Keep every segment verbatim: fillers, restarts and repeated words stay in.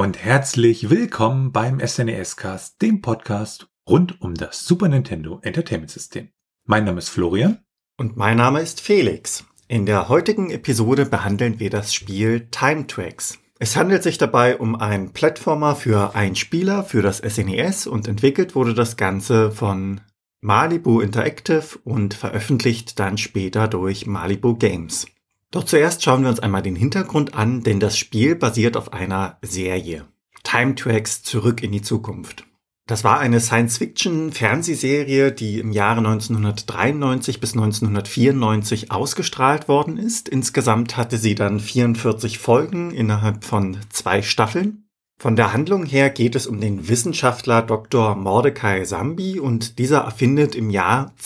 und herzlich willkommen beim S N E S-Cast, dem Podcast rund um das Super Nintendo Entertainment System. Mein Name ist Florian. Und mein Name ist Felix. In der heutigen Episode behandeln wir das Spiel Time Tracks. Es handelt sich dabei um einen Plattformer für einen Spieler für das S N E S und entwickelt wurde das Ganze von Malibu Interactive und veröffentlicht dann später durch Malibu Games. Doch zuerst schauen wir uns einmal den Hintergrund an, denn das Spiel basiert auf einer Serie. Time Tracks Zurück in die Zukunft. Das war eine Science-Fiction-Fernsehserie, die im Jahre neunzehnhundertdreiundneunzig bis neunzehnhundertvierundneunzig ausgestrahlt worden ist. Insgesamt hatte sie dann vierundvierzig Folgen innerhalb von zwei Staffeln. Von der Handlung her geht es um den Wissenschaftler Doktor Mordecai Zambi und dieser erfindet im Jahr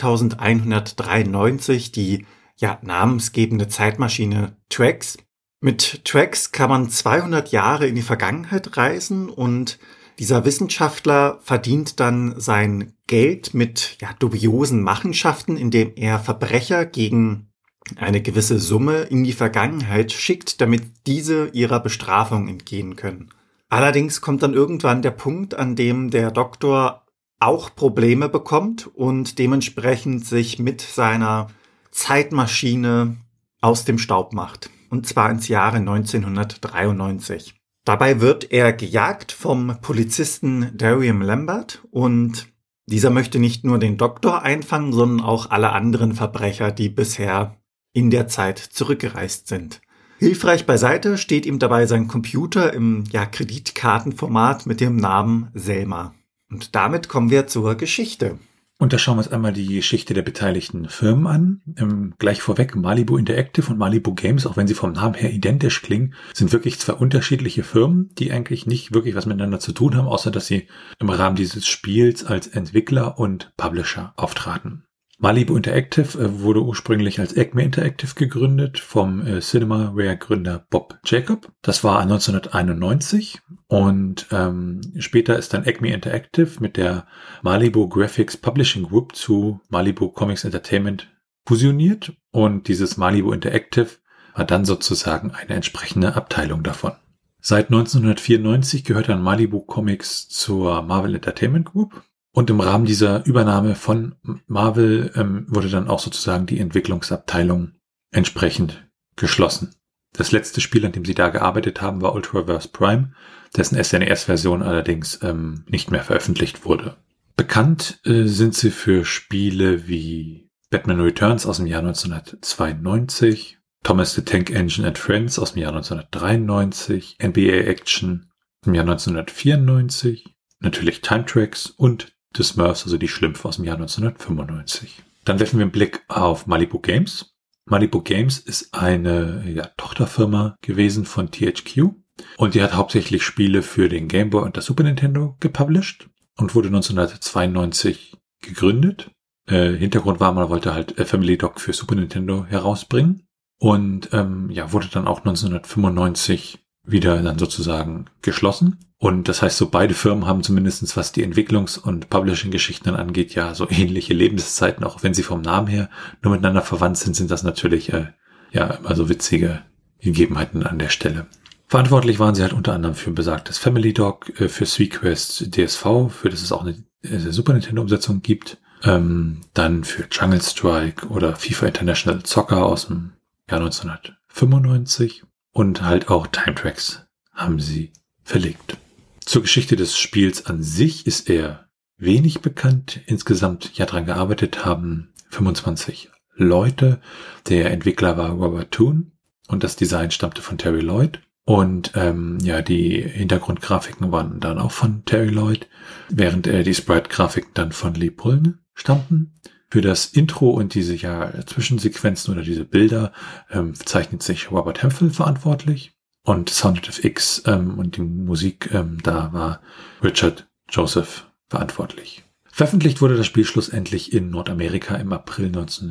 zweitausendeinhundertdreiundneunzig die ja, namensgebende Zeitmaschine Trax. Mit Trax kann man zweihundert Jahre in die Vergangenheit reisen und dieser Wissenschaftler verdient dann sein Geld mit ja, dubiosen Machenschaften, indem er Verbrecher gegen eine gewisse Summe in die Vergangenheit schickt, damit diese ihrer Bestrafung entgehen können. Allerdings kommt dann irgendwann der Punkt, an dem der Doktor auch Probleme bekommt und dementsprechend sich mit seiner Zeitmaschine aus dem Staub macht. Und zwar ins Jahre neunzehnhundertdreiundneunzig. Dabei wird er gejagt vom Polizisten Darian Lambert und dieser möchte nicht nur den Doktor einfangen, sondern auch alle anderen Verbrecher, die bisher in der Zeit zurückgereist sind. Hilfreich beiseite steht ihm dabei sein Computer im ja, Kreditkartenformat mit dem Namen Selma. Und damit kommen wir zur Geschichte. Und da schauen wir uns einmal die Geschichte der beteiligten Firmen an. Ähm, gleich vorweg, Malibu Interactive und Malibu Games, auch wenn sie vom Namen her identisch klingen, sind wirklich zwei unterschiedliche Firmen, die eigentlich nicht wirklich was miteinander zu tun haben, außer dass sie im Rahmen dieses Spiels als Entwickler und Publisher auftraten. Malibu Interactive äh, wurde ursprünglich als Acme Interactive gegründet vom äh, Cinemaware-Gründer Bob Jacob. Das war neunzehnhunderteinundneunzig und ähm, später ist dann Acme Interactive mit der Malibu Graphics Publishing Group zu Malibu Comics Entertainment fusioniert und dieses Malibu Interactive war dann sozusagen eine entsprechende Abteilung davon. Seit neunzehnhundertvierundneunzig gehört dann Malibu Comics zur Marvel Entertainment Group. Und im Rahmen dieser Übernahme von Marvel ähm, wurde dann auch sozusagen die Entwicklungsabteilung entsprechend geschlossen. Das letzte Spiel, an dem sie da gearbeitet haben, war Ultraverse Prime, dessen S N E S-Version allerdings ähm, nicht mehr veröffentlicht wurde. Bekannt äh, sind sie für Spiele wie Batman Returns aus dem Jahr neunzehnhundertzweiundneunzig, Thomas the Tank Engine and Friends aus dem Jahr neunzehnhundertdreiundneunzig, N B A Action im Jahr neunzehnhundertvierundneunzig, natürlich Time Tracks und The Smurfs, also die Schlümpfe aus dem Jahr neunzehnhundertfünfundneunzig. Dann werfen wir einen Blick auf Malibu Games. Malibu Games ist eine ja, Tochterfirma gewesen von T H Q und die hat hauptsächlich Spiele für den Game Boy und das Super Nintendo gepublished und wurde neunzehnhundertzweiundneunzig gegründet. Äh, Hintergrund war, man wollte halt Family Doc für Super Nintendo herausbringen und ähm, ja wurde dann auch neunzehnhundertfünfundneunzig wieder dann sozusagen geschlossen. Und das heißt, so beide Firmen haben zumindestens, was die Entwicklungs- und Publishing-Geschichten dann angeht, ja so ähnliche Lebenszeiten, auch wenn sie vom Namen her nur miteinander verwandt sind, sind das natürlich äh, ja immer so witzige Gegebenheiten an der Stelle. Verantwortlich waren sie halt unter anderem für besagtes Family Doc, äh, für SweetQuest D S V, für das es auch eine äh, Super Nintendo-Umsetzung gibt, ähm, dann für Jungle Strike oder FIFA International Soccer aus dem Jahr neunzehnhundertfünfundneunzig und halt auch Time Tracks haben sie verlegt. Zur Geschichte des Spiels an sich ist eher wenig bekannt. Insgesamt ja dran gearbeitet haben fünfundzwanzig Leute. Der Entwickler war Robert Toon und das Design stammte von Terry Lloyd. Und ähm, ja, die Hintergrundgrafiken waren dann auch von Terry Lloyd, während äh, die Sprite-Grafiken dann von Lee Pullen stammten. Für das Intro und diese ja Zwischensequenzen oder diese Bilder ähm, zeichnet sich Robert Hemphill verantwortlich. Und Sound of X ähm, und die Musik, ähm, da war Richard Joseph verantwortlich. Veröffentlicht wurde das Spiel schlussendlich in Nordamerika im April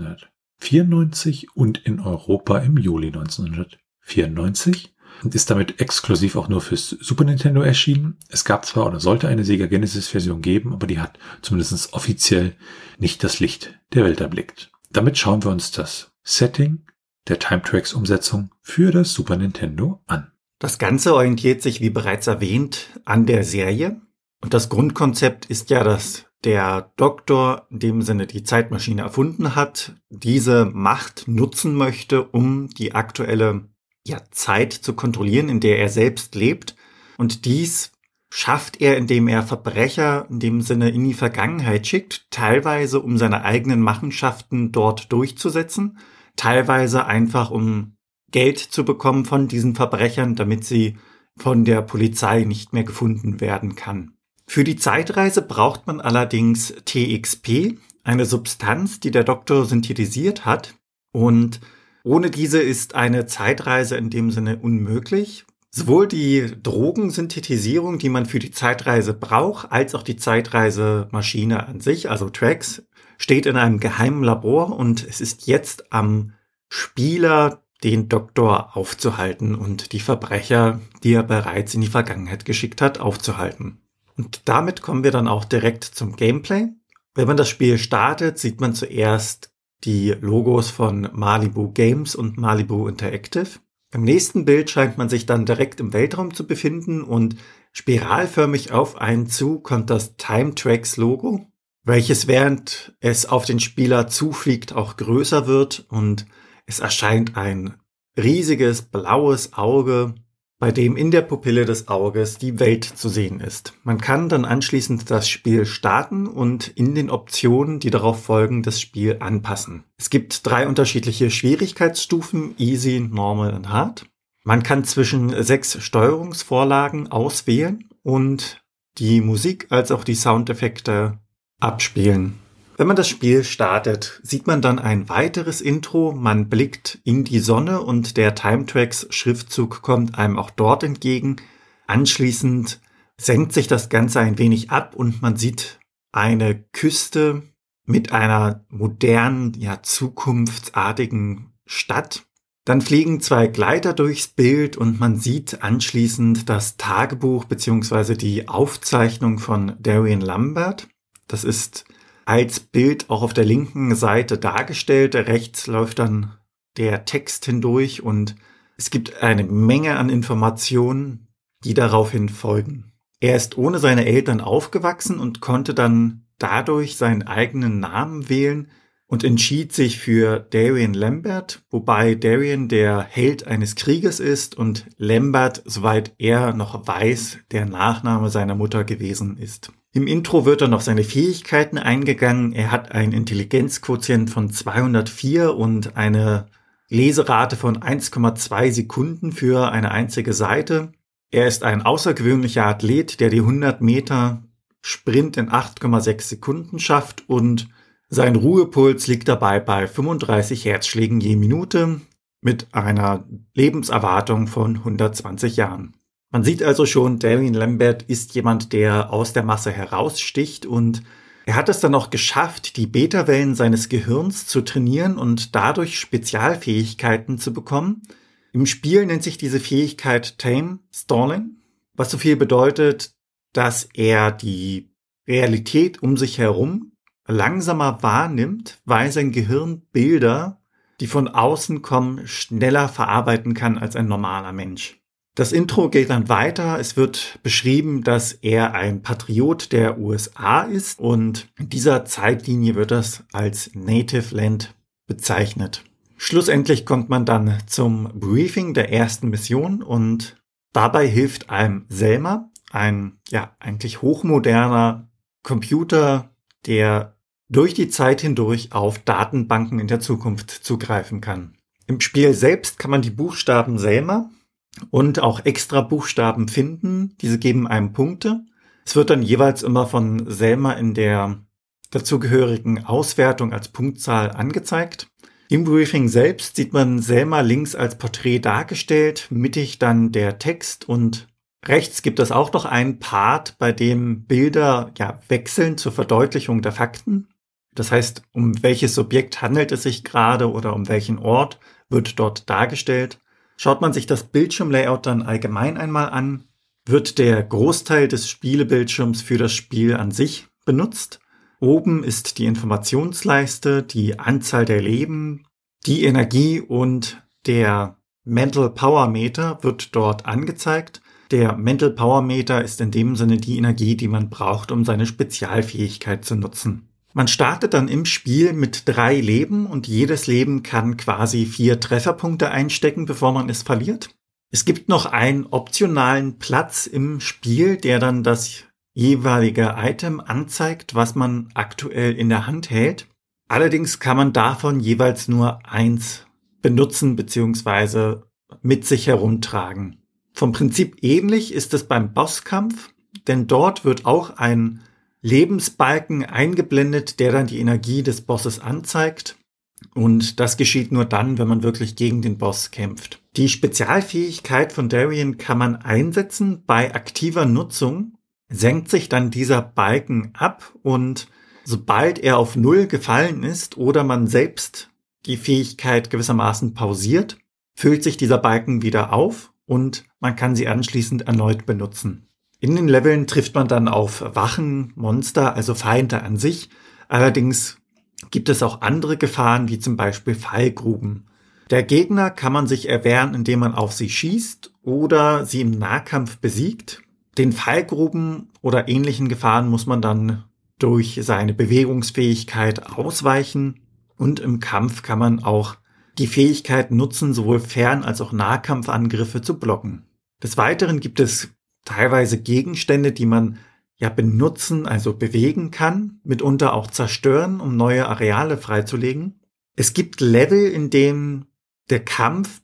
neunzehnhundertvierundneunzig und in Europa im Juli neunzehnhundertvierundneunzig und ist damit exklusiv auch nur fürs Super Nintendo erschienen. Es gab zwar oder sollte eine Sega Genesis-Version geben, aber die hat zumindest offiziell nicht das Licht der Welt erblickt. Damit schauen wir uns das Setting der Time Tracks Umsetzung für das Super Nintendo an. Das Ganze orientiert sich, wie bereits erwähnt, an der Serie. Und das Grundkonzept ist ja, dass der Doktor in dem Sinne die Zeitmaschine erfunden hat, diese Macht nutzen möchte, um die aktuelle ja, Zeit zu kontrollieren, in der er selbst lebt. Und dies schafft er, indem er Verbrecher in dem Sinne in die Vergangenheit schickt, teilweise um seine eigenen Machenschaften dort durchzusetzen, teilweise einfach um Geld zu bekommen von diesen Verbrechern, damit sie von der Polizei nicht mehr gefunden werden kann. Für die Zeitreise braucht man allerdings T X P, eine Substanz, die der Doktor synthetisiert hat. Und ohne diese ist eine Zeitreise in dem Sinne unmöglich. Sowohl die Drogensynthetisierung, die man für die Zeitreise braucht, als auch die Zeitreisemaschine an sich, also Trax, steht in einem geheimen Labor und es ist jetzt am Spieler, den Doktor aufzuhalten und die Verbrecher, die er bereits in die Vergangenheit geschickt hat, aufzuhalten. Und damit kommen wir dann auch direkt zum Gameplay. Wenn man das Spiel startet, sieht man zuerst die Logos von Malibu Games und Malibu Interactive. Im nächsten Bild scheint man sich dann direkt im Weltraum zu befinden und spiralförmig auf einen zu kommt das Time Trax Logo, welches während es auf den Spieler zufliegt auch größer wird und es erscheint ein riesiges blaues Auge, bei dem in der Pupille des Auges die Welt zu sehen ist. Man kann dann anschließend das Spiel starten und in den Optionen, die darauf folgen, das Spiel anpassen. Es gibt drei unterschiedliche Schwierigkeitsstufen, Easy, Normal und Hard. Man kann zwischen sechs Steuerungsvorlagen auswählen und die Musik als auch die Soundeffekte abspielen. Wenn man das Spiel startet, sieht man dann ein weiteres Intro, man blickt in die Sonne und der Time Trax Schriftzug kommt einem auch dort entgegen. Anschließend senkt sich das Ganze ein wenig ab und man sieht eine Küste mit einer modernen, ja, zukunftsartigen Stadt. Dann fliegen zwei Gleiter durchs Bild und man sieht anschließend das Tagebuch bzw. die Aufzeichnung von Darian Lambert. Das ist als Bild auch auf der linken Seite dargestellt. Rechts läuft dann der Text hindurch und es gibt eine Menge an Informationen, die daraufhin folgen. Er ist ohne seine Eltern aufgewachsen und konnte dann dadurch seinen eigenen Namen wählen und entschied sich für Darian Lambert, wobei Darian der Held eines Krieges ist und Lambert, soweit er noch weiß, der Nachname seiner Mutter gewesen ist. Im Intro wird dann auf seine Fähigkeiten eingegangen. Er hat einen Intelligenzquotient von zweihundertvier und eine Leserate von eins Komma zwei Sekunden für eine einzige Seite. Er ist ein außergewöhnlicher Athlet, der die hundert Meter Sprint in acht Komma sechs Sekunden schafft und sein Ruhepuls liegt dabei bei fünfunddreißig Herzschlägen je Minute mit einer Lebenserwartung von hundertzwanzig Jahren. Man sieht also schon, Darian Lambert ist jemand, der aus der Masse heraussticht und er hat es dann auch geschafft, die Beta-Wellen seines Gehirns zu trainieren und dadurch Spezialfähigkeiten zu bekommen. Im Spiel nennt sich diese Fähigkeit Time Stalling, was so viel bedeutet, dass er die Realität um sich herum langsamer wahrnimmt, weil sein Gehirn Bilder, die von außen kommen, schneller verarbeiten kann als ein normaler Mensch. Das Intro geht dann weiter. Es wird beschrieben, dass er ein Patriot der U S A ist und in dieser Zeitlinie wird das als Native Land bezeichnet. Schlussendlich kommt man dann zum Briefing der ersten Mission und dabei hilft einem Selma, ein ja eigentlich hochmoderner Computer, der durch die Zeit hindurch auf Datenbanken in der Zukunft zugreifen kann. Im Spiel selbst kann man die Buchstaben Selma und auch extra Buchstaben finden. Diese geben einem Punkte. Es wird dann jeweils immer von Selma in der dazugehörigen Auswertung als Punktzahl angezeigt. Im Briefing selbst sieht man Selma links als Porträt dargestellt, mittig dann der Text und rechts gibt es auch noch einen Part, bei dem Bilder ja wechseln zur Verdeutlichung der Fakten. Das heißt, um welches Subjekt handelt es sich gerade oder um welchen Ort wird dort dargestellt. Schaut man sich das Bildschirmlayout dann allgemein einmal an, wird der Großteil des Spielebildschirms für das Spiel an sich benutzt. Oben ist die Informationsleiste, die Anzahl der Leben, die Energie und der Mental Power Meter wird dort angezeigt. Der Mental Power Meter ist in dem Sinne die Energie, die man braucht, um seine Spezialfähigkeit zu nutzen. Man startet dann im Spiel mit drei Leben und jedes Leben kann quasi vier Trefferpunkte einstecken, bevor man es verliert. Es gibt noch einen optionalen Platz im Spiel, der dann das jeweilige Item anzeigt, was man aktuell in der Hand hält. Allerdings kann man davon jeweils nur eins benutzen bzw. mit sich herumtragen. Vom Prinzip ähnlich ist es beim Bosskampf, denn dort wird auch ein Lebensbalken eingeblendet, der dann die Energie des Bosses anzeigt. Und das geschieht nur dann, wenn man wirklich gegen den Boss kämpft. Die Spezialfähigkeit von Darien kann man einsetzen. Bei aktiver Nutzung senkt sich dann dieser Balken ab und sobald er auf Null gefallen ist oder man selbst die Fähigkeit gewissermaßen pausiert, füllt sich dieser Balken wieder auf und man kann sie anschließend erneut benutzen. In den Leveln trifft man dann auf Wachen, Monster, also Feinde an sich. Allerdings gibt es auch andere Gefahren, wie zum Beispiel Fallgruben. Der Gegner kann man sich erwehren, indem man auf sie schießt oder sie im Nahkampf besiegt. Den Fallgruben oder ähnlichen Gefahren muss man dann durch seine Bewegungsfähigkeit ausweichen. Und im Kampf kann man auch die Fähigkeit nutzen, sowohl Fern- als auch Nahkampfangriffe zu blocken. Des Weiteren gibt es teilweise Gegenstände, die man ja benutzen, also bewegen kann, mitunter auch zerstören, um neue Areale freizulegen. Es gibt Level, in denen der Kampf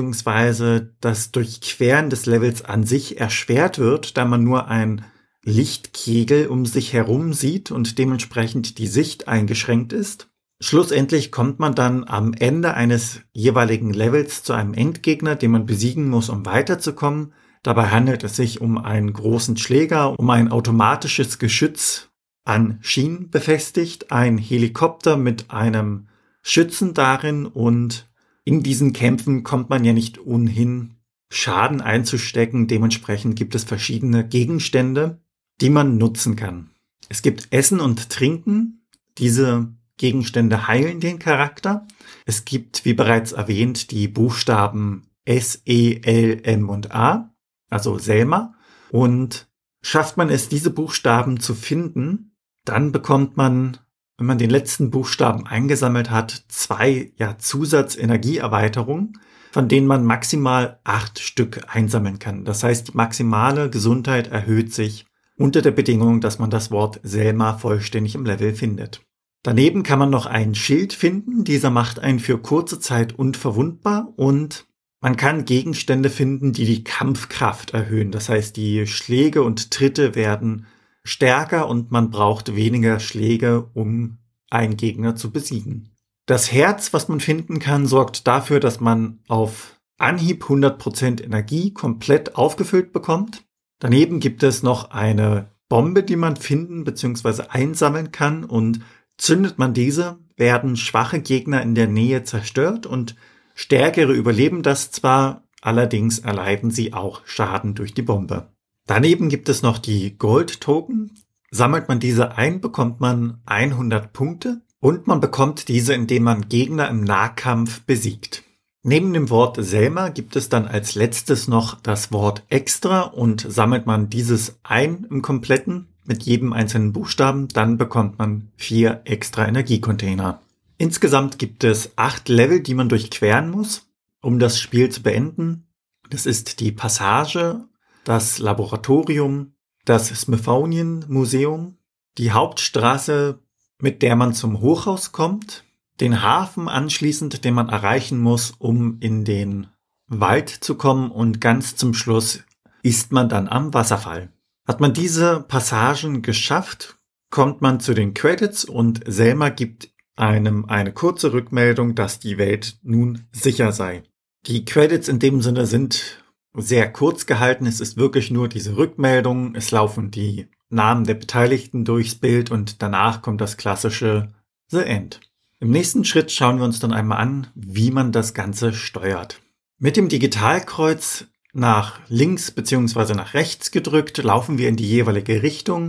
bzw. das Durchqueren des Levels an sich erschwert wird, da man nur ein Lichtkegel um sich herum sieht und dementsprechend die Sicht eingeschränkt ist. Schlussendlich kommt man dann am Ende eines jeweiligen Levels zu einem Endgegner, den man besiegen muss, um weiterzukommen. Dabei handelt es sich um einen großen Schläger, um ein automatisches Geschütz an Schienen befestigt, ein Helikopter mit einem Schützen darin und in diesen Kämpfen kommt man ja nicht umhin, Schaden einzustecken. Dementsprechend gibt es verschiedene Gegenstände, die man nutzen kann. Es gibt Essen und Trinken. Diese Gegenstände heilen den Charakter. Es gibt, wie bereits erwähnt, die Buchstaben S, E, L, M und A, also Selma. Und schafft man es, diese Buchstaben zu finden, dann bekommt man, wenn man den letzten Buchstaben eingesammelt hat, zwei ja, Zusatzenergieerweiterungen, von denen man maximal acht Stück einsammeln kann. Das heißt, die maximale Gesundheit erhöht sich unter der Bedingung, dass man das Wort Selma vollständig im Level findet. Daneben kann man noch einen Schild finden. Dieser macht einen für kurze Zeit unverwundbar und man kann Gegenstände finden, die die Kampfkraft erhöhen. Das heißt, die Schläge und Tritte werden stärker und man braucht weniger Schläge, um einen Gegner zu besiegen. Das Herz, was man finden kann, sorgt dafür, dass man auf Anhieb hundert Prozent Energie komplett aufgefüllt bekommt. Daneben gibt es noch eine Bombe, die man finden bzw. einsammeln kann und zündet man diese, werden schwache Gegner in der Nähe zerstört und stärkere überleben das zwar, allerdings erleiden sie auch Schaden durch die Bombe. Daneben gibt es noch die Gold-Token. Sammelt man diese ein, bekommt man hundert Punkte und man bekommt diese, indem man Gegner im Nahkampf besiegt. Neben dem Wort Selma gibt es dann als letztes noch das Wort Extra und sammelt man dieses ein im Kompletten mit jedem einzelnen Buchstaben, dann bekommt man vier extra Energiecontainer. Insgesamt gibt es acht Level, die man durchqueren muss, um das Spiel zu beenden. Das ist die Passage, das Laboratorium, das Smithsonian Museum, die Hauptstraße, mit der man zum Hochhaus kommt, den Hafen anschließend, den man erreichen muss, um in den Wald zu kommen und ganz zum Schluss ist man dann am Wasserfall. Hat man diese Passagen geschafft, kommt man zu den Credits und Selma gibt einem eine kurze Rückmeldung, dass die Welt nun sicher sei. Die Credits in dem Sinne sind sehr kurz gehalten. Es ist wirklich nur diese Rückmeldung. Es laufen die Namen der Beteiligten durchs Bild und danach kommt das klassische The End. Im nächsten Schritt schauen wir uns dann einmal an, wie man das Ganze steuert. Mit dem Digitalkreuz nach links bzw. nach rechts gedrückt laufen wir in die jeweilige Richtung.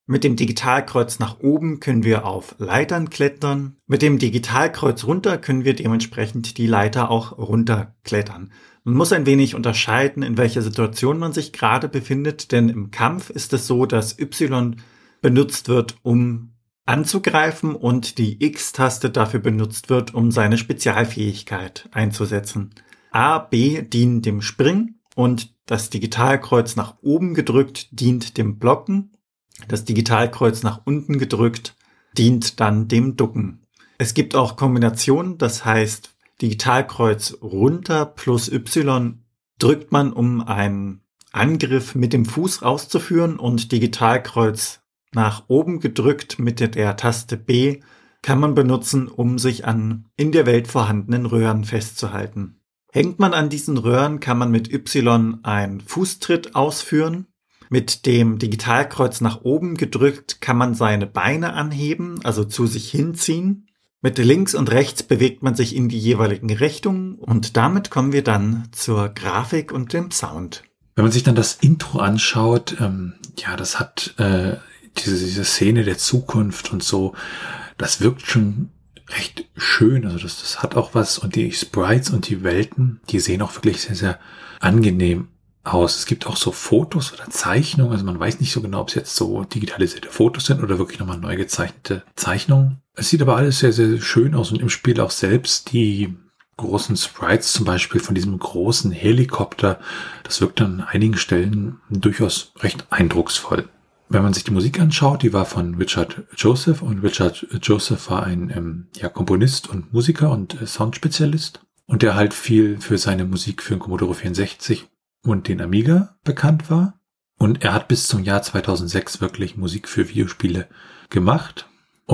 Mit dem Digitalkreuz nach oben können wir auf Leitern klettern. Mit dem Digitalkreuz runter können wir dementsprechend die Leiter auch runterklettern. Man muss ein wenig unterscheiden, in welcher Situation man sich gerade befindet, denn im Kampf ist es so, dass Y benutzt wird, um anzugreifen und die X-Taste dafür benutzt wird, um seine Spezialfähigkeit einzusetzen. A, B dienen dem Springen und das Digitalkreuz nach oben gedrückt dient dem Blocken. Das Digitalkreuz nach unten gedrückt dient dann dem Ducken. Es gibt auch Kombinationen, das heißt Digitalkreuz runter plus Y drückt man, um einen Angriff mit dem Fuß auszuführen, und Digitalkreuz nach oben gedrückt mit der Taste B kann man benutzen, um sich an in der Welt vorhandenen Röhren festzuhalten. Hängt man an diesen Röhren, kann man mit Y einen Fußtritt ausführen. Mit dem Digitalkreuz nach oben gedrückt kann man seine Beine anheben, also zu sich hinziehen. Mit links und rechts bewegt man sich in die jeweiligen Richtungen und damit kommen wir dann zur Grafik und dem Sound. Wenn man sich dann das Intro anschaut, ähm, ja, das hat äh, diese, diese Szene der Zukunft und so, das wirkt schon recht schön, also das, das hat auch was, und die Sprites und die Welten, die sehen auch wirklich sehr, sehr angenehm aus. Es gibt auch so Fotos oder Zeichnungen, also man weiß nicht so genau, ob es jetzt so digitalisierte Fotos sind oder wirklich nochmal neu gezeichnete Zeichnungen. Es sieht aber alles sehr, sehr schön aus und im Spiel auch selbst die großen Sprites, zum Beispiel von diesem großen Helikopter, das wirkt an einigen Stellen durchaus recht eindrucksvoll. Wenn man sich die Musik anschaut, die war von Richard Joseph, und Richard Joseph war ein ähm, ja, Komponist und Musiker und äh, Soundspezialist, und der halt viel für seine Musik für den Commodore vierundsechzig und den Amiga bekannt war. Und er hat bis zum Jahr zweitausendsechs wirklich Musik für Videospiele gemacht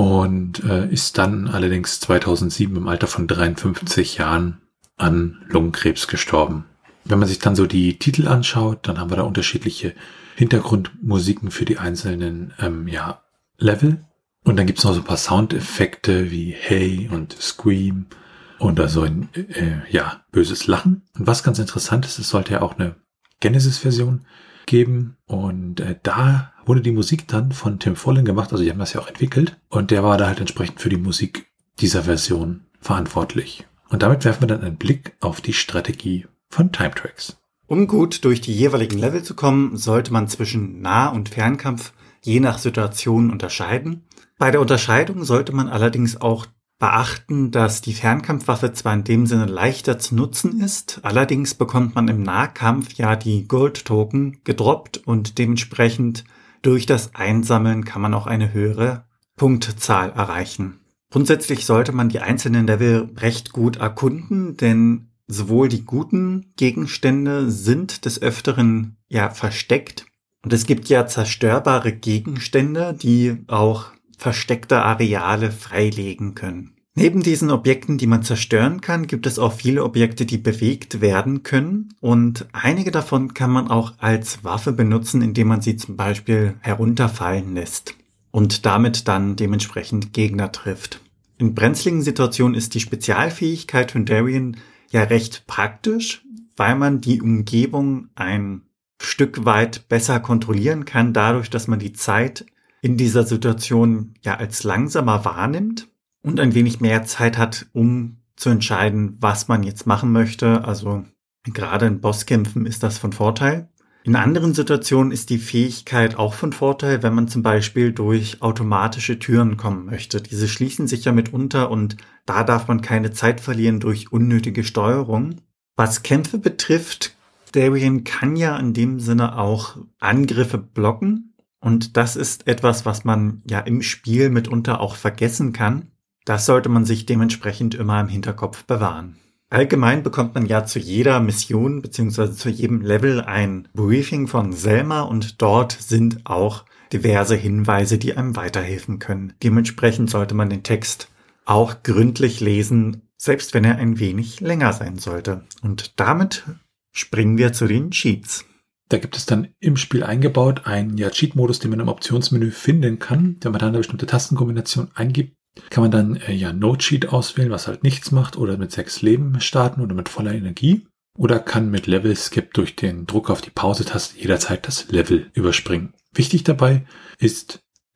und äh, ist dann allerdings zweitausendsieben im Alter von dreiundfünfzig Jahren an Lungenkrebs gestorben. Wenn man sich dann so die Titel anschaut, dann haben wir da unterschiedliche Hintergrundmusiken für die einzelnen ähm, ja, Level. Und dann gibt es noch so ein paar Soundeffekte wie Hey und Scream oder so ein äh, ja, böses Lachen. Und was ganz interessant ist, es sollte ja auch eine Genesis-Version geben. Und äh, da wurde die Musik dann von Tim Follin gemacht. Also die haben das ja auch entwickelt. Und der war da halt entsprechend für die Musik dieser Version verantwortlich. Und damit werfen wir dann einen Blick auf die Strategie von Time Tracks. Um gut durch die jeweiligen Level zu kommen, sollte man zwischen Nah- und Fernkampf je nach Situation unterscheiden. Bei der Unterscheidung sollte man allerdings auch beachten, dass die Fernkampfwaffe zwar in dem Sinne leichter zu nutzen ist, allerdings bekommt man im Nahkampf ja die Gold-Token gedroppt und dementsprechend durch das Einsammeln kann man auch eine höhere Punktzahl erreichen. Grundsätzlich sollte man die einzelnen Level recht gut erkunden, denn sowohl die guten Gegenstände sind des Öfteren ja versteckt und es gibt ja zerstörbare Gegenstände, die auch versteckte Areale freilegen können. Neben diesen Objekten, die man zerstören kann, gibt es auch viele Objekte, die bewegt werden können, und einige davon kann man auch als Waffe benutzen, indem man sie zum Beispiel herunterfallen lässt und damit dann dementsprechend Gegner trifft. In brenzligen Situationen ist die Spezialfähigkeit von Darien ja recht praktisch, weil man die Umgebung ein Stück weit besser kontrollieren kann, dadurch, dass man die Zeit in dieser Situation ja als langsamer wahrnimmt und ein wenig mehr Zeit hat, um zu entscheiden, was man jetzt machen möchte. Also gerade in Bosskämpfen ist das von Vorteil. In anderen Situationen ist die Fähigkeit auch von Vorteil, wenn man zum Beispiel durch automatische Türen kommen möchte. Diese schließen sich ja mitunter und da darf man keine Zeit verlieren durch unnötige Steuerung. Was Kämpfe betrifft, Darien kann ja in dem Sinne auch Angriffe blocken. Und das ist etwas, was man ja im Spiel mitunter auch vergessen kann. Das sollte man sich dementsprechend immer im Hinterkopf bewahren. Allgemein bekommt man ja zu jeder Mission bzw. zu jedem Level ein Briefing von Selma und dort sind auch diverse Hinweise, die einem weiterhelfen können. Dementsprechend sollte man den Text auch gründlich lesen, selbst wenn er ein wenig länger sein sollte. Und damit springen wir zu den Cheats. Da gibt es dann im Spiel eingebaut einen ja, Cheat-Modus, den man im Optionsmenü finden kann. Wenn man dann eine bestimmte Tastenkombination eingibt, kann man dann äh, ja No-Cheat auswählen, was halt nichts macht, oder mit sechs Leben starten oder mit voller Energie. Oder kann mit Level Skip durch den Druck auf die Pause-Taste jederzeit das Level überspringen. Wichtig dabei ist,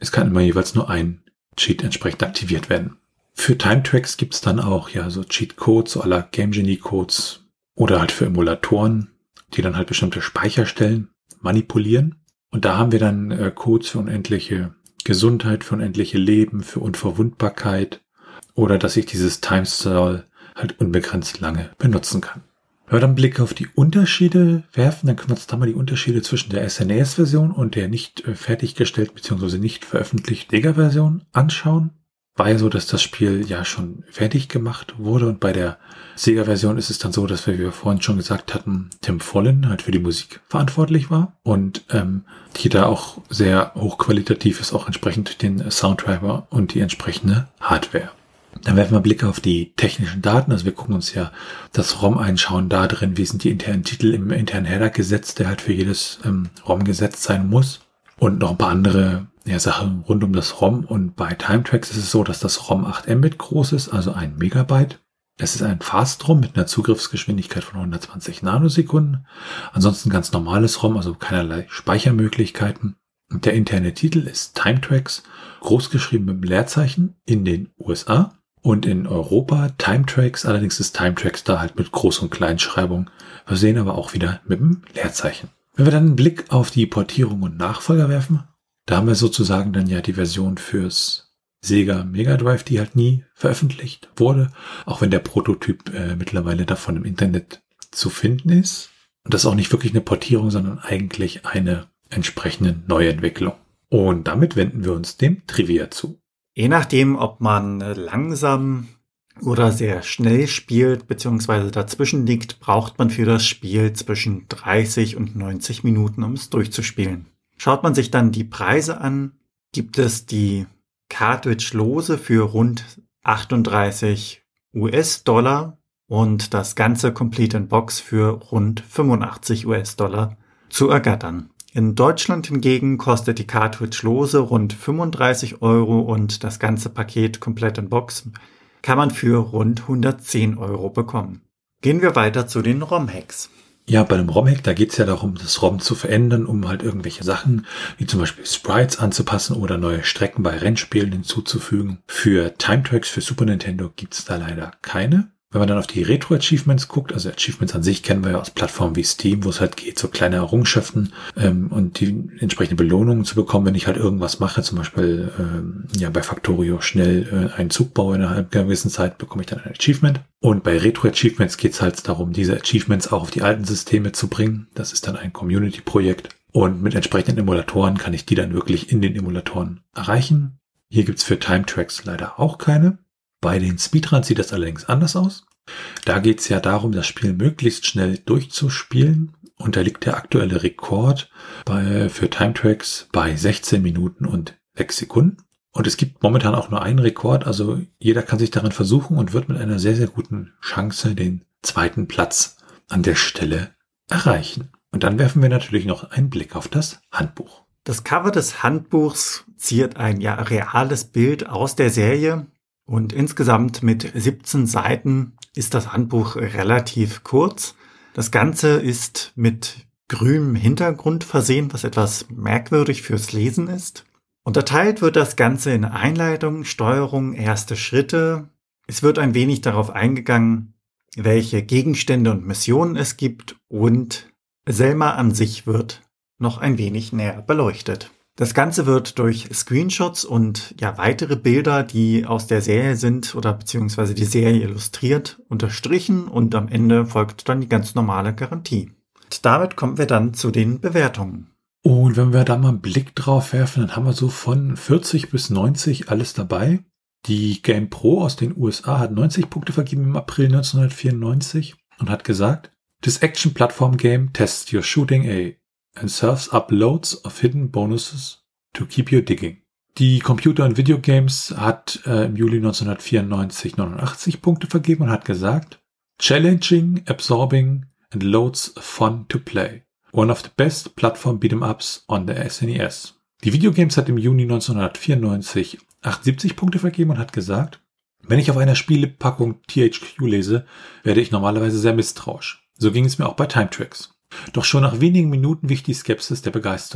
es kann immer jeweils nur ein Cheat entsprechend aktiviert werden. Für Time Tracks gibt's dann auch ja so Cheat-Codes, so à la Game Genie-Codes oder halt für Emulatoren, die dann halt bestimmte Speicherstellen manipulieren. Und da haben wir dann äh, Codes für unendliche Gesundheit, für unendliche Leben, für Unverwundbarkeit oder dass ich dieses Time Stall halt unbegrenzt lange benutzen kann. Wenn wir dann einen Blick auf die Unterschiede werfen, dann können wir uns da mal die Unterschiede zwischen der S N E S-Version und der nicht äh, fertiggestellten bzw. nicht veröffentlichten Sega-Version anschauen. War ja so, dass das Spiel ja schon fertig gemacht wurde und bei der Sega-Version ist es dann so, dass wir, wie wir vorhin schon gesagt hatten, Tim Follin halt für die Musik verantwortlich war und ähm, die da auch sehr hochqualitativ ist, auch entsprechend den Sounddriver und die entsprechende Hardware. Dann werfen wir einen Blick auf die technischen Daten. Also wir gucken uns ja das ROM einschauen da drin, wie sind die internen Titel im internen Header gesetzt, der halt für jedes ähm, ROM gesetzt sein muss. Und noch ein paar andere ja, Sachen rund um das ROM. Und bei Time Tracks ist es so, dass das ROM acht Mbit groß ist, also ein Megabyte. Es ist ein Fast-ROM mit einer Zugriffsgeschwindigkeit von hundertzwanzig Nanosekunden. Ansonsten ganz normales ROM, also keinerlei Speichermöglichkeiten. Und der interne Titel ist Time Tracks, großgeschrieben mit dem Leerzeichen in den U S A. Und in Europa Time Tracks, allerdings ist Time Tracks da halt mit Groß- und Kleinschreibung versehen, aber auch wieder mit dem Leerzeichen. Wenn wir dann einen Blick auf die Portierung und Nachfolger werfen, da haben wir sozusagen dann ja die Version fürs Sega Mega Drive, die halt nie veröffentlicht wurde, auch wenn der Prototyp äh, mittlerweile davon im Internet zu finden ist. Und das ist auch nicht wirklich eine Portierung, sondern eigentlich eine entsprechende Neuentwicklung. Und damit wenden wir uns dem Trivia zu. Je nachdem, ob man langsam oder sehr schnell spielt, beziehungsweise dazwischen liegt, braucht man für das Spiel zwischen dreißig und neunzig Minuten, um es durchzuspielen. Schaut man sich dann die Preise an, gibt es die Cartridge-Lose für rund achtunddreißig US-Dollar und das ganze Complete in Box für rund fünfundachtzig US-Dollar zu ergattern. In Deutschland hingegen kostet die Cartridge-Lose rund fünfunddreißig Euro und das ganze Paket komplett in Box kann man für rund hundertzehn Euro bekommen. Gehen wir weiter zu den ROM-Hacks. Ja, bei einem ROM-Hack, da geht es ja darum, das ROM zu verändern, um halt irgendwelche Sachen, wie zum Beispiel Sprites anzupassen oder neue Strecken bei Rennspielen hinzuzufügen. Für Time Tracks für Super Nintendo gibt es da leider keine. Wenn man dann auf die Retro-Achievements guckt, also Achievements an sich kennen wir ja aus Plattformen wie Steam, wo es halt geht, so kleine Errungenschaften ähm, und die entsprechende Belohnungen zu bekommen, wenn ich halt irgendwas mache, zum Beispiel ähm, ja bei Factorio schnell äh, einen Zug baue innerhalb einer gewissen Zeit, bekomme ich dann ein Achievement. Und bei Retro-Achievements geht es halt darum, diese Achievements auch auf die alten Systeme zu bringen. Das ist dann ein Community-Projekt und mit entsprechenden Emulatoren kann ich die dann wirklich in den Emulatoren erreichen. Hier gibt's für Time Tracks leider auch keine. Bei den Speedruns sieht das allerdings anders aus. Da geht es ja darum, das Spiel möglichst schnell durchzuspielen. Und da liegt der aktuelle Rekord bei, für Time Tracks bei sechzehn Minuten und sechs Sekunden. Und es gibt momentan auch nur einen Rekord. Also jeder kann sich daran versuchen und wird mit einer sehr, sehr guten Chance den zweiten Platz an der Stelle erreichen. Und dann werfen wir natürlich noch einen Blick auf das Handbuch. Das Cover des Handbuchs ziert ein ja reales Bild aus der Serie. Und insgesamt mit siebzehn Seiten ist das Handbuch relativ kurz. Das Ganze ist mit grünem Hintergrund versehen, was etwas merkwürdig fürs Lesen ist. Unterteilt wird das Ganze in Einleitung, Steuerung, erste Schritte. Es wird ein wenig darauf eingegangen, welche Gegenstände und Missionen es gibt und Selma an sich wird noch ein wenig näher beleuchtet. Das Ganze wird durch Screenshots und ja weitere Bilder, die aus der Serie sind oder beziehungsweise die Serie illustriert, unterstrichen und am Ende folgt dann die ganz normale Garantie. Und damit kommen wir dann zu den Bewertungen. Und wenn wir da mal einen Blick drauf werfen, dann haben wir so von vierzig bis neunzig alles dabei. Die GamePro aus den U S A hat neunzig Punkte vergeben im April neunzehnhundertvierundneunzig und hat gesagt, "This action platform game tests your shooting A and serves up loads of hidden bonuses to keep you digging." Die Computer- und Videogames hat äh, im Juli neunzehnhundertvierundneunzig neunundachtzig Punkte vergeben und hat gesagt, "Challenging, absorbing and loads of fun to play. One of the best platform beat'em-ups on the S N E S." Die Videogames hat im Juni neunzehnhundertvierundneunzig achtundsiebzig Punkte vergeben und hat gesagt, "Wenn ich auf einer Spielepackung T H Q lese, werde ich normalerweise sehr misstrauisch. So ging es mir auch bei Time Tracks. Doch schon nach wenigen Minuten wich die Skepsis der Begeisterung.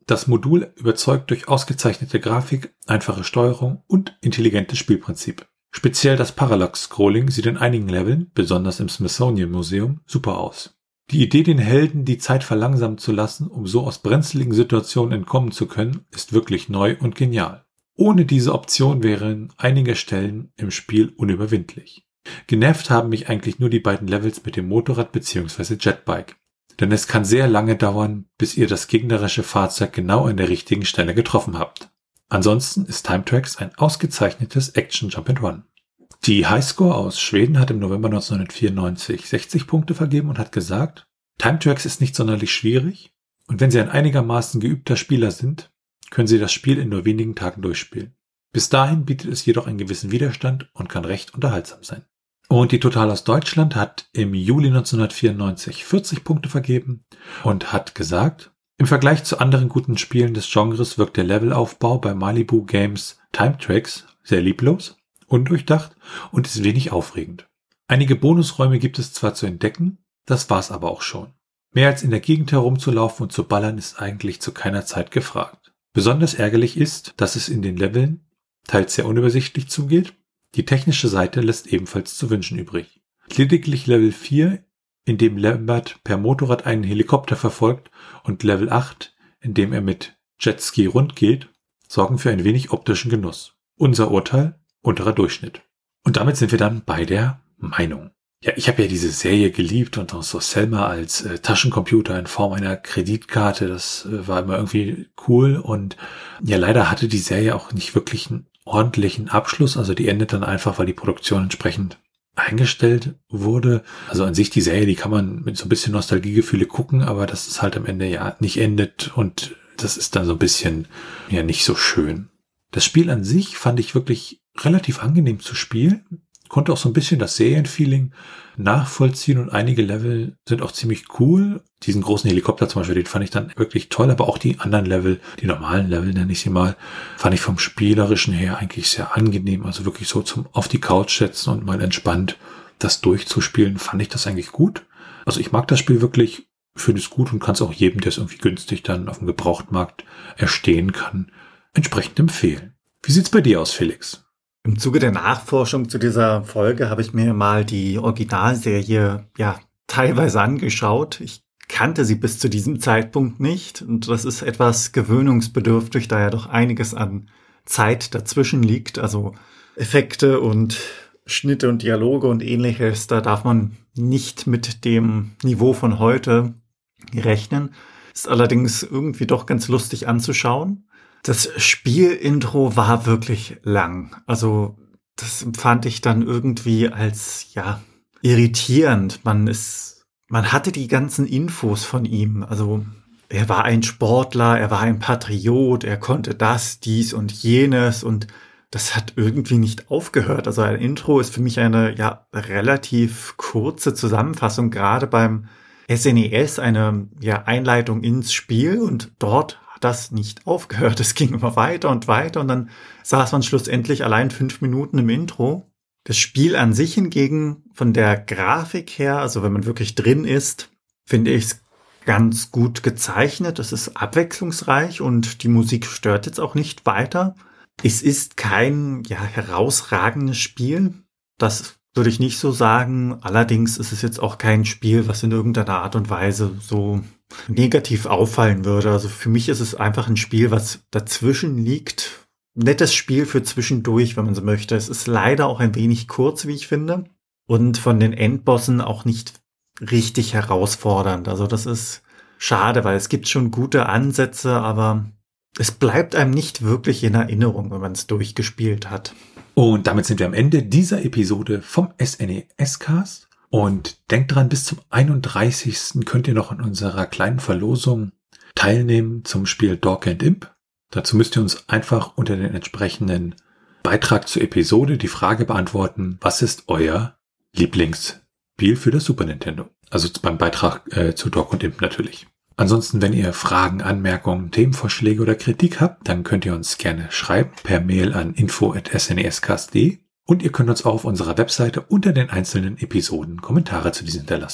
Das Modul überzeugt durch ausgezeichnete Grafik, einfache Steuerung und intelligentes Spielprinzip. Speziell das Parallax-Scrolling sieht in einigen Leveln, besonders im Smithsonian Museum, super aus. Die Idee, den Helden die Zeit verlangsamen zu lassen, um so aus brenzligen Situationen entkommen zu können, ist wirklich neu und genial. Ohne diese Option wären einige Stellen im Spiel unüberwindlich. Genervt haben mich eigentlich nur die beiden Levels mit dem Motorrad bzw. Jetbike. Denn es kann sehr lange dauern, bis ihr das gegnerische Fahrzeug genau an der richtigen Stelle getroffen habt. Ansonsten ist Time Tracks ein ausgezeichnetes Action Jump and Run. Die Highscore aus Schweden hat im November neunzehnhundertvierundneunzig sechzig Punkte vergeben und hat gesagt, Time Tracks ist nicht sonderlich schwierig und wenn Sie ein einigermaßen geübter Spieler sind, können Sie das Spiel in nur wenigen Tagen durchspielen. Bis dahin bietet es jedoch einen gewissen Widerstand und kann recht unterhaltsam sein. Und die Total aus Deutschland hat im Juli neunzehnhundertvierundneunzig vierzig Punkte vergeben und hat gesagt, im Vergleich zu anderen guten Spielen des Genres wirkt der Levelaufbau bei Malibu Games Time Tracks sehr lieblos, undurchdacht und ist wenig aufregend. Einige Bonusräume gibt es zwar zu entdecken, das war's aber auch schon. Mehr als in der Gegend herumzulaufen und zu ballern ist eigentlich zu keiner Zeit gefragt. Besonders ärgerlich ist, dass es in den Leveln teils sehr unübersichtlich zugeht. Die technische Seite lässt ebenfalls zu wünschen übrig. Lediglich Level vier, in dem Lambert per Motorrad einen Helikopter verfolgt, und Level acht, in dem er mit Jetski rund geht, sorgen für ein wenig optischen Genuss. Unser Urteil, unterer Durchschnitt. Und damit sind wir dann bei der Meinung. Ja, ich habe ja diese Serie geliebt und auch so Selma als äh, Taschencomputer in Form einer Kreditkarte, das äh, war immer irgendwie cool und ja, leider hatte die Serie auch nicht wirklich einen ordentlichen Abschluss, also die endet dann einfach, weil die Produktion entsprechend eingestellt wurde. Also an sich die Serie, die kann man mit so ein bisschen Nostalgiegefühle gucken, aber das ist halt am Ende ja nicht endet und das ist dann so ein bisschen ja nicht so schön. Das Spiel an sich fand ich wirklich relativ angenehm zu spielen, konnte auch so ein bisschen das Serienfeeling nachvollziehen und einige Level sind auch ziemlich cool. Diesen großen Helikopter zum Beispiel, den fand ich dann wirklich toll, aber auch die anderen Level, die normalen Level nenne ich sie mal, fand ich vom Spielerischen her eigentlich sehr angenehm. Also wirklich so zum auf die Couch setzen und mal entspannt das durchzuspielen, fand ich das eigentlich gut. Also ich mag das Spiel wirklich, finde es gut und kann es auch jedem, der es irgendwie günstig dann auf dem Gebrauchtmarkt erstehen kann, entsprechend empfehlen. Wie sieht's bei dir aus, Felix? Im Zuge der Nachforschung zu dieser Folge habe ich mir mal die Originalserie ja teilweise angeschaut. Ich kannte sie bis zu diesem Zeitpunkt nicht und das ist etwas gewöhnungsbedürftig, da ja doch einiges an Zeit dazwischen liegt. Also Effekte und Schnitte und Dialoge und ähnliches, da darf man nicht mit dem Niveau von heute rechnen. Ist allerdings irgendwie doch ganz lustig anzuschauen. Das Spielintro war wirklich lang. Also das empfand ich dann irgendwie als ja irritierend. Man ist, man hatte die ganzen Infos von ihm. Also er war ein Sportler, er war ein Patriot, er konnte das, dies und jenes und das hat irgendwie nicht aufgehört. Also ein Intro ist für mich eine ja relativ kurze Zusammenfassung, gerade beim S N E S, eine ja Einleitung ins Spiel und dort das nicht aufgehört. Es ging immer weiter und weiter und dann saß man schlussendlich allein fünf Minuten im Intro. Das Spiel an sich hingegen von der Grafik her, also wenn man wirklich drin ist, finde ich es ganz gut gezeichnet. Es ist abwechslungsreich und die Musik stört jetzt auch nicht weiter. Es ist kein ja, herausragendes Spiel. Das würde ich nicht so sagen. Allerdings ist es jetzt auch kein Spiel, was in irgendeiner Art und Weise so negativ auffallen würde. Also für mich ist es einfach ein Spiel, was dazwischen liegt. Nettes Spiel für zwischendurch, wenn man so möchte. Es ist leider auch ein wenig kurz, wie ich finde. Und von den Endbossen auch nicht richtig herausfordernd. Also das ist schade, weil es gibt schon gute Ansätze, aber es bleibt einem nicht wirklich in Erinnerung, wenn man es durchgespielt hat. Und damit sind wir am Ende dieser Episode vom S N E S-Cast. Und denkt dran, bis zum einunddreißigsten könnt ihr noch an unserer kleinen Verlosung teilnehmen zum Spiel Dork and Imp. Dazu müsst ihr uns einfach unter den entsprechenden Beitrag zur Episode die Frage beantworten, was ist euer Lieblingsspiel für das Super Nintendo? Also beim Beitrag äh, zu Dork und Imp natürlich. Ansonsten, wenn ihr Fragen, Anmerkungen, Themenvorschläge oder Kritik habt, dann könnt ihr uns gerne schreiben per Mail an info at s n e s cast punkt d. Und ihr könnt uns auch auf unserer Webseite unter den einzelnen Episoden Kommentare zu diesen hinterlassen.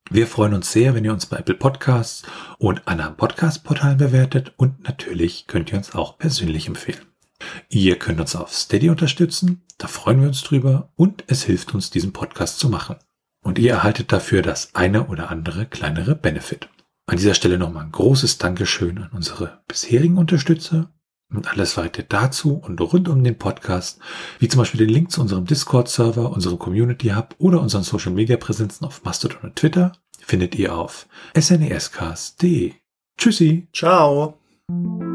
Wir freuen uns sehr, wenn ihr uns bei Apple Podcasts und anderen Podcast-Portalen bewertet und natürlich könnt ihr uns auch persönlich empfehlen. Ihr könnt uns auf Steady unterstützen, da freuen wir uns drüber und es hilft uns, diesen Podcast zu machen. Und ihr erhaltet dafür das eine oder andere kleinere Benefit. An dieser Stelle nochmal ein großes Dankeschön an unsere bisherigen Unterstützer und alles weitere dazu und rund um den Podcast, wie zum Beispiel den Link zu unserem Discord-Server, unserem Community-Hub oder unseren Social-Media-Präsenzen auf Mastodon und Twitter, findet ihr auf snescast punkt de. Tschüssi. Ciao.